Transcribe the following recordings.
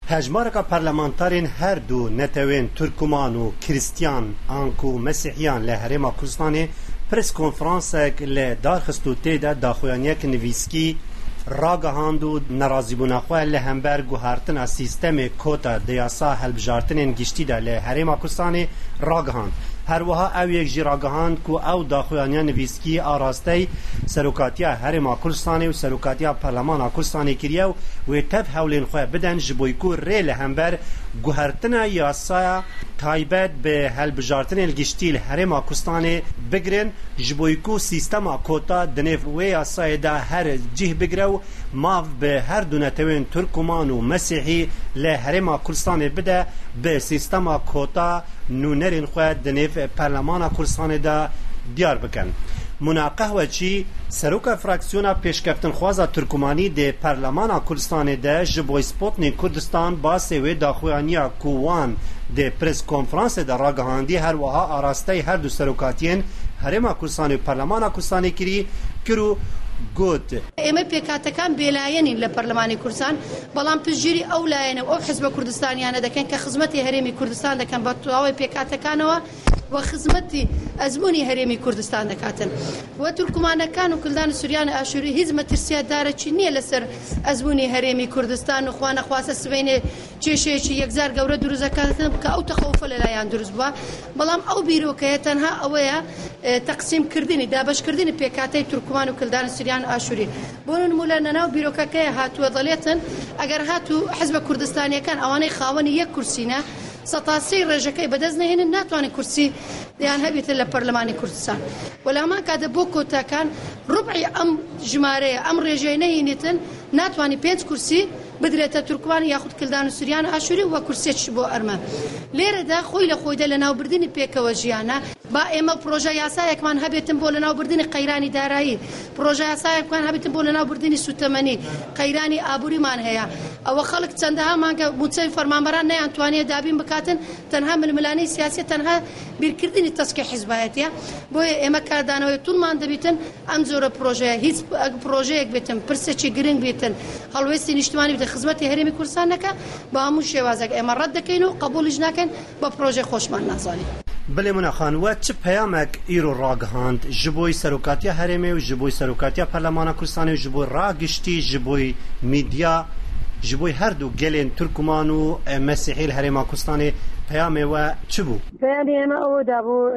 هجمارك پارلمانتارین هر دو نتوین ترکمان و کریستیان آنکو مسیحیان لهرما کردستان پرس کنفرانسک لدارخستو تیدا داخویانیک نویسکی راگهاند و نرازی بوناخواه لهمبر گوهارتن سیستم کوتا دیاسا هلبجارتن گشتی دا لهرما کردستان راگهاند. هر وها او یک جراگهاند کو او داخویانیان نویسکی آراسته سروکاتیا هرما کردستان و سروکاتیا پارلمان کردستان کریو و تب حولین خواه بدن جبویکو ریل همبر گوهرتنا یاسا تایبت به هلبجارتن الگشتیل هرما کردستان بگرن جبویکو سیستما کوتا دنف و یاسا دا هر جه بگرو ماف به هر دونتوین ترکمان و مسیحی لهرما کردستان بده به سیستما کوتا نونرین خواه دنف پارلمان کردستان دا دیار بکن. مناقه و چی سروک فراکسیونا پیشکفتن خوازا ترکمانی ده پارلمان کردستان ده جبوی سپوتنی کردستان با سوی داخویانیا کووان ده پرس کنفرانس ده راگهاندی هر وها آراسته هر دو سروکاتین هرما کردستان و پارلمان کردستان کرو گوت ئێمە پێکاتەکان بێلایەنین لە پەرلەمانی کوردستان بەڵام پشتگیری ئەو لایەنە ئەو حیزبە کوردستانیانە دەکەن کە خزمەتی هەرێمی کوردستان دەکەن بە تەواوی پێکاتەکانەوە و خزمەتی ئەزموونی هەرێمی کوردستان دەکاتن و تورکمانەکان و کلدان سوریان ئاشوری هیچ مەترسیادارەکی نییە لەسەر ئەزموونی هەرێمی کوردستان و خوا نەخواسە سبەینێ کێشەیەکی یەکجار گەورە دروستەکاتن کە ئەو تەخەوفە لەلایەن دروست بووە بەڵام ئەو بیرۆکەیە تەنها ئەوەیە تەقسیمکردنی دابەشکردنی پێکاتەی تورکمان و کلدان سوریان ئاشوری بۆ نمونە نەناو بیرۆکەکەیە هاتووە دەڵێتن ئەگەر هاتوو حیزبە کوردستانیەکان ئەوانەی خاوەنی یەک کورسینە سەتاسی ڕێژەکەی بەدەست نەهێنن ناتوانێت کورسی دەیان هەبێتە لە پەرلەمانی کوردستان و لە هەمان کاتە بۆ کۆتاکان ڕوبعی ئەم ژمارەیە ئەم ڕێژەی نەهێنێتن ناتوانێت 5 کورسی بدرێتە تورکمان یاخود کلدان و سوریان ئاشوری و کورسێکی بۆ ئەرمە لێرەدا خۆی لە خۆیدا لە ناوبردنی پێکەوە ژیانە با ئێمە پرۆژە یاسایەکمان هەبێتن بۆ لە ناوبردنی قەیرانی دارایی پرۆژە یاسایەکمان هەبێتن بۆ لە ناوبردنی سوتەمەنی قەیرانی ئابووریمان هەیە ئەوە خەڵک چەندەها مانگە موچەی فەرمانبەران نەیانتوانێت دابین بکاتن تەنها ململانەی سیاسی تەنها بیرکردنی تەسکی حیزبایەتیە بۆیە ئێمە کاردانەوەی توڵمان دەبێتن ئەم جۆرە پرۆژەیە هیچ پرۆژەیەک بێتن پرسێکی گرنگ بێتن هەڵوێستی نیشتیمانی بدە خزمەتی هەرێمی کوردستان نەکە بە هەموو شێوازێک ئێمە ڕەت دەکەین و قبولیش ناکەین بە پرۆژەی خۆشمان نازانین. بله مناخان و چه پیامک ایرو راگهاند جبوی سروکاتیا هرمی و جبوی سروکاتیا پارلمان کردستان و جبوی راگشتی جبوی میدیا جبوی هر دو گلین ترکمان و مسیحی الهرم کردستان پیام و چه بود؟ پیامی ما او دابو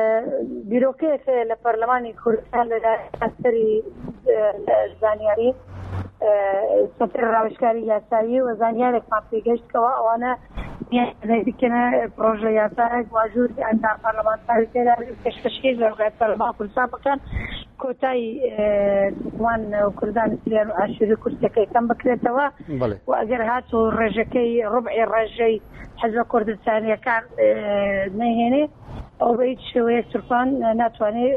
بیروکه که لپارلمانی کردستان لداری زانیاری سفر راوشکاری یاسایی و زانیاری کامپی گشت که آنها دیکنه پروژه یاسایی واجور اندر پارلمانتاری که کشکشی زرگای پارلمان کردستان بکن کوتای ترکمان و کردان سوریان و ئاشوری کورسەکەی کەم بکرێتەوە و ئەگەر هاتو ڕێژەکەی ڕوبعی ڕێژەی حیزبە کوردستانیەکان نەهێنێ ئەو بە هیچ شێوەیە تورکمان ناتوانێت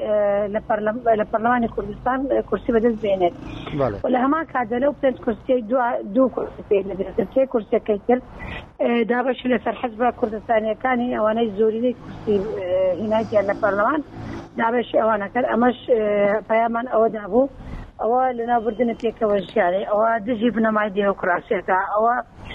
لە پەرلەمانی کوردستان کورسی بەدەست بێنێت و لە هەمان کاتدا لەو 5 کورسی دوو کورسی پێ دەدرێت 3 کورسەکەی کرد دابەشی لەسەر حیزبە کوردستانیەکانی ئەوانەی زۆرینەی کورسی هێنایەتیان لە پەرلەمان دابش ئەوانە کرد ئەمەش پەیامان ئەوە دابوو ئەوە لەناوبردنە پێکەوە ژیانەی ئەوە دژی بنەمای دێموکراسیەکە ئەوە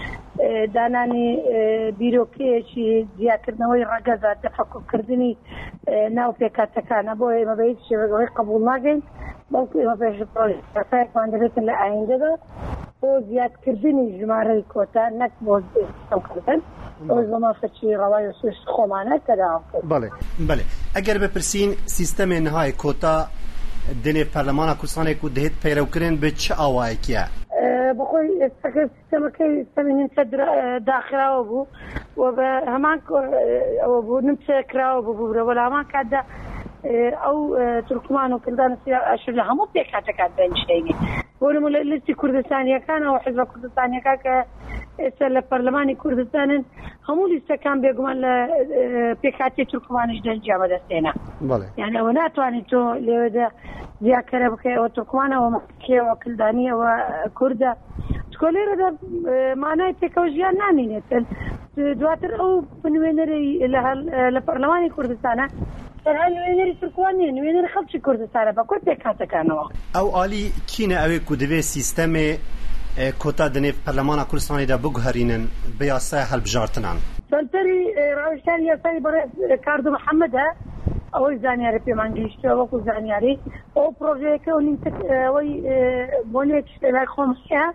دانانی بیرۆکەیەکی زیادکردنەوەی ڕەگەزە تەفەکوکردنی ناو پێکاتەکانە بۆ ئێمە بە هیچ شێوەیەک قبوڵ ناکەین بەڵکو ئێمە پێش پرۆژەکەیەکمان دەبێتن لە ئایندەدا بۆ زیادکردنی ژمارەی کۆتا نەک بۆ کەمکردن ئەوەش بە مافەچی ڕەوای سوش خۆمانە کەداوام کرد. بەڵێ بەڵێ ئەگەر بپرسین سیستەمێ نهای کۆتا دنێ پەرلەمانە کوردستانێک و دەهێت پەیڕەوکردن بە چه ئاوایەکیە؟ بەخۆی سیستەمەکەی سیستەمی داخراوە بوو و بە هەمان ئەوە بوو نمچە کراوە بوو لە هەمان کاتدا ئەو تورکمان و کلدان سوریان و ئاشوری لە هەموو پێکاتەکان دەنیشتێنی بۆ نمونە لە لیستی کوردستانیەکانەوە حیزبە کوردستانیەکان کە ئێستا لە پەرلەمانی کوردستانن هەموو لیستەکان بێگومان لە پێکاتی تورکمانیش دەنجیا بەدەستێنە یعنی ئەوە ناتوانیت تۆ لێوەدا زیاکەرە بکەی ئەوە تورکمانەوە مەکێەوە کلدانیەوە کووردە چکۆ لێرەدا مانای پێکەوە ژیان نامێنێتن دواتر ئەو نوێنەرەی لە پەرلەمانی کوردستانە تەنها نوێنەری تورکمان نیە نوێنەری خەڵکی کوردستانە بە کۆ پێکاتەکانەوە ئەو ئالی کینە ئەوێ کو دەبێ سیستەمێ کوتا دنیف پارلمانا کوردستانی دا بگوهرینن بیاسای هەڵبژارتنان سەرتەری ڕاوێژکاری یاسایی بەڕێز کاردو محەممەدە ئەوەی زانیاری پێمان گەیشتووە وەکو زانیاری ئەو پرۆژەیەکە و ئەوەی بۆنێک لای خۆمشە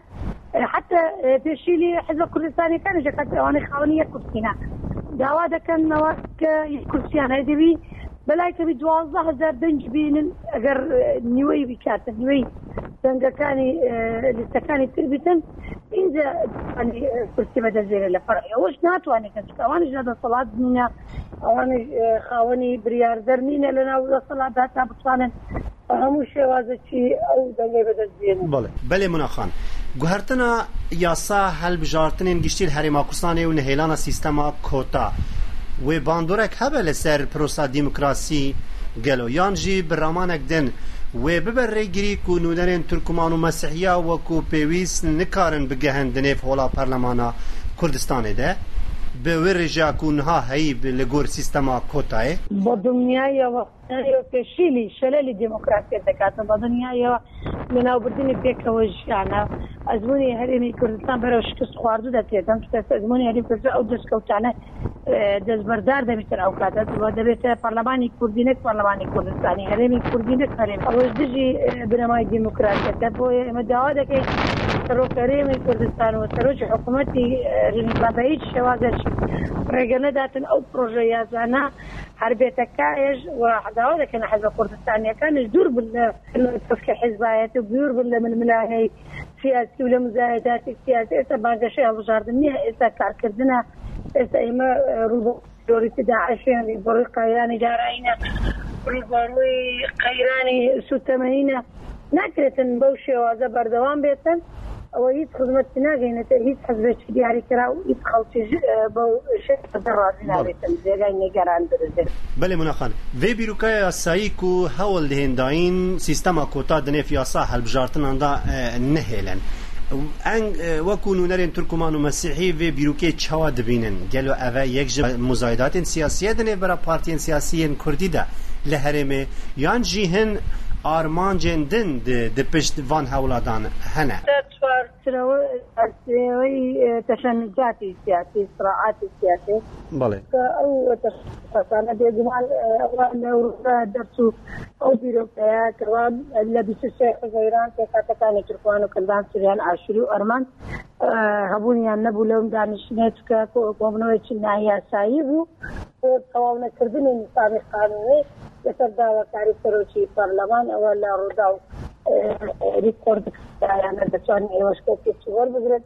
حتى پێشیلی حزب کوردستانیەکانیش دەکات ئەوانەی خاوەنی یەک کورسینە داوا دەکەنەوە کە کورسیان هەیدەبی بەلایکەبی 12,000 دەنج بینن ئەگەر نیوەی بکاتن نیوەی دەنگەکانی لیستەکانی تر بیتن اینجا کورسی بەدەزێرە لە فەرعی ئەوەش ناتوانێت کە ئەوانش نەدەسەڵات نینە ئەوانش خاوەنی بریاردەر نینە لەناو دەسەڵاتدا تا بتوانن هەموو شێوازەکی ئەو دەنگەی بەدەستبێنن. بەڵێ مناخان گوهرتنا یاسا هەڵبژارتنên گشتî Herêma Kurdistanê û nihêlana sîstema kota wê bandorek hebe li ser prosa dîmokrasî gelo yan jî bi ramanek din wê bibe rêgirî ku nûnerên Tirkman û Mesîhiya wekû pêwîst nikarin bigehin di nêv hola Parlemana Kurdistanê de bi wê rêja ku niha heyî li gor sîstema kotayê بۆ دنیایەوە پێشیلی شەلەلی دموکراسیە دەکاتن بە دنیایەوە لەناوبردنی پێکەوە ژیانە ئەزمموی هەرێمی کوردستان بەرەو شکست خواردو دەتێتم ئەزمموی هەرێم کوردستان ئەو دەستکەوتانە دەستبەردار دەبێتن ئەو کاتە دەبێتە پەرلەمانی کوردینێک پەرلەمانی کوردستانی هەرێمی کوردینێک هەرێم ئەوەش دژی بنەمای دیموکراسیەکە بۆیە ئێمە داوا دەکەین سەرۆک هەرێمی کوردستان و سەرۆکی حکوومەتی هەرێمی بە هیچ شێوازێک ڕێگە نەداتن ئەو پرۆژە یازانە هەر بێتەکایش و داوا دەکەن حەزب کوردستانیەکانش دوور بن لە تفکە حیزبایەت و دوور بن لە ململانەی سیاسی و لە مزایداتی سیاسی ئێستا بانگەشەی هەڵبژاردن نییە ئێستا کارکردنە ئێستا ئێمە ڕووبۆری داعشیان بڕووی قەیرانی دارایینە ڕووبەڕووی قەیرانی سوتەمەنینە ناکرێتن بەو شێوازە بەردەوام بێتن ئەوە هیچ خزمەتی ناگەینێتە هیچ حەزبێکی دیاریکرا و هیچ خەڵکیش بەو شێوازە ڕازی نابێتن جێگای نێگەران درێت. بەڵێ مناخان vê bîrokaya yasayî ku hewl dihên dayîn sîstema kota di nêv yasa helbjartinan da nehêlin eng wekû nûnerên Tirkman û Mesîhî vê bîrokê çawa dibînin gelo ev e yek ji muzayidatên siyasî di nêv bera partiyên siyasî yên Kurdî de li herêmê yan jî hin armancên din di pişt van hewladan hene تشنجاتی سیاسی صراعاتی سیاسی بله ئەو تشخصانە بێگومان نەوروزە دەرچوو ئەو بیرۆکەیە کەوان لە 23 حزەیران پێکاتەکانی تورکمان و کەلدان سوریان ئاشوری و ئەرمان هەبوونیان نەبوو لەم دانیشتنێت کە کۆبنەوەیکی نایاسایی بوو تەواو نەکردنی نیسامی قانونی لەسەر داواکاری سەرۆکی پەرلەمان ئەوە لە ڕوودا و ریکۆردیانە دەتوانین ئێوەشکۆپێکی وەربگرێت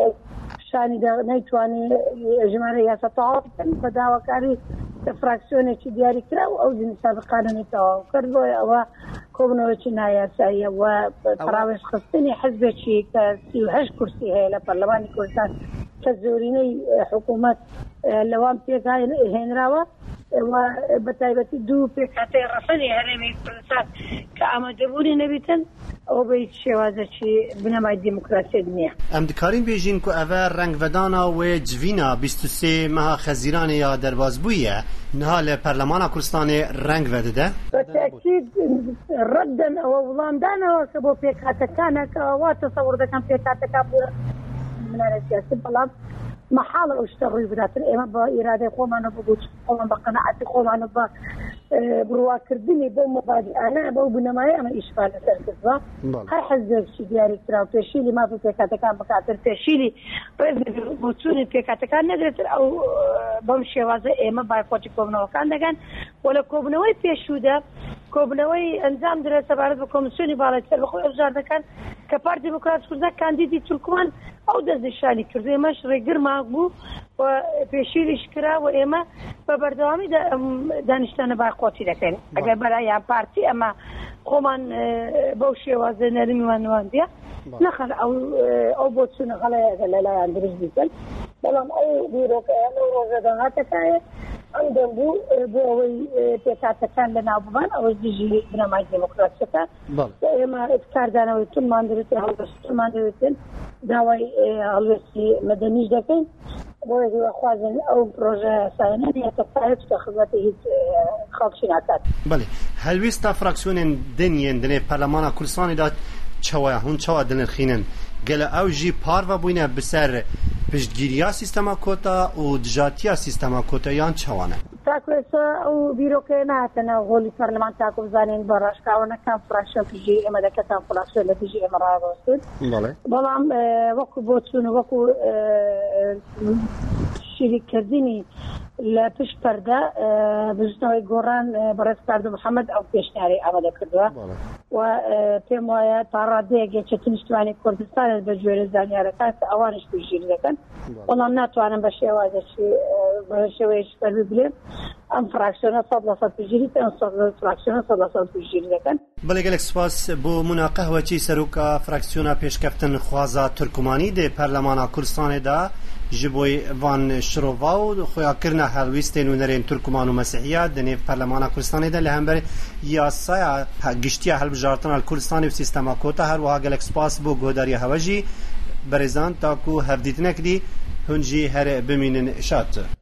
شانی نەیتوانێ ژمارە یاسا تەواو بکەن بە داواکاری فراکسیۆنێکی دیاریکرا و ئەو نیسامی قانونی تەواو کرد بۆیە ئەوە کۆبنەوەیکی نایاساییە و پراوێش خستنی حزبێکی کە 38 کورسی هەیە لە پەرلەمانی کوردستان کە زۆرینەی حکوومەت لەوان پێک هێنراوە و بەتایبەتی دوو پێکهاتەی ڕەسەنی هەرێمی کوردستان کە ئامادەبوونی نەبیتن ئەو بە هیچ شێوازەکی بنەمای دیموکراسیت نییە. ئەم دکارین بێژین کو ئەڤە ڕەنگڤەدانا وێ جڤینا 23 مەها خەزیرانی یا دەربازبوویە نها لە پەرلەمانا کوردستانê ڕەنگ vەدەدە بەتاکید ڕەددەن ئەوە وڵامدانەوە کە بۆ پێکهاتەکانە کە وا تەسەوڕ دەکەم پێکهاتەکان بۆ منارە سیاسی بەڵام محاڵە ئەو شتە ڕووی بداتن ئێمە بە ئیرادەی خۆمانە بگوت خۆمان بە قەنەعەتی خۆمانە بە بڕواکردنی بۆ مەبادئانە بەو بنەمایە ئەمە ئیشفا لەسەر کردووە هەر حەزێکی دیاریکرا و پێشیلی مافی پێکهاتەکان بکاتر پێشیلی ڕێز بۆ چوونی پێکهاتەکان نەدرێتن ئەو بەم شێوازە ئێمە بایکۆتی کۆبنەوەکان دەگەن و لە کۆبنەوەی پێشوودا کۆبنەوەی ئەنجام درێت سەبارەت بە کۆمیسیۆنی باڵایتر بەخۆی ئەبژار دەکەن کە پارتی دیموکراتی کوردستان کاندیدی تورکمان ئەو دەستنیشانی کرد ئێمەش ڕێگرمان بوو و پێشیریش کرا و ئێمە بە بەردەوامی دانیشتانە باقۆتی دەکەین ئەگەر بەلایان پارتی ئەمە خۆمان بەو شێوازە نەرمیوان نواندیە نەخەن ئەو بۆ چوونە هەڵەیەگە لەلایەن دروست بیکەن بەڵام ئەو بیرۆکەیە لەو ڕۆژە دەهاتەکایە ئەم دەمبوو بۆ ئەوەی پێکهاتەکان لەناو ببان ئەوەش دژی بنەمای دیموکراسیەکە ئێمە کاردانەوەی تونمان دەوێتن هەڵوێستی تونمان دەوێتن داوای هەڵوێستی مەدەنیش دەکەین بۆیە خوازن ئەو پرۆژە یاسایانە نیەتە پایەت کە خزمەتی هیچ خەڵکی ناکات. بەڵێ هەلویستا فراکسیۆنên دنیên dinê پەرلەمانا کوردستانê da çawa hûn çawa dinirxînin گل او جی پاروا بوینه بسر پشتگیریا سیستما کوتا و دجاتیا سیستما کوتا یان چوانه تاكوسا او بيروكيناتنا غولي برلمان تاكو زانين براش كاونا كان فراشن تجي اما دكا كان فراشن اللي تجي اما راغوستد بلام وكو بوتسون وكو شريك كرديني لا پیش پرده بجنوی گوران برای پرده محمد او پیشنهاری آماده کرده و پیمایه تاراده که چتنشتوانی کردستان بجویر زانیاره کاس اوانش بجیر دکن اونم نتوانم باشه واسه فرمی بلیم ام فراکشن 100% بجیری تا 100% فراکشن 100% بجیر دکن. بله گلک سپاس بو مناقه و چی سروکا فراکسیونا پیشکفتن خوازا ترکمانی ده پارلمان کردستان دا جبوی وان شروواو خویا کرنا هلویستین و نرین ترکمان و مسیحیت دنیو پارلمان کردستان ده لهمبر یاسای گشتی هلبجارتن کردستان و سیستما کوتا هر وها گلک سپاس بو گوداری هواجی برزان تاکو هفدیتنک دی هنجی هر بمینن شات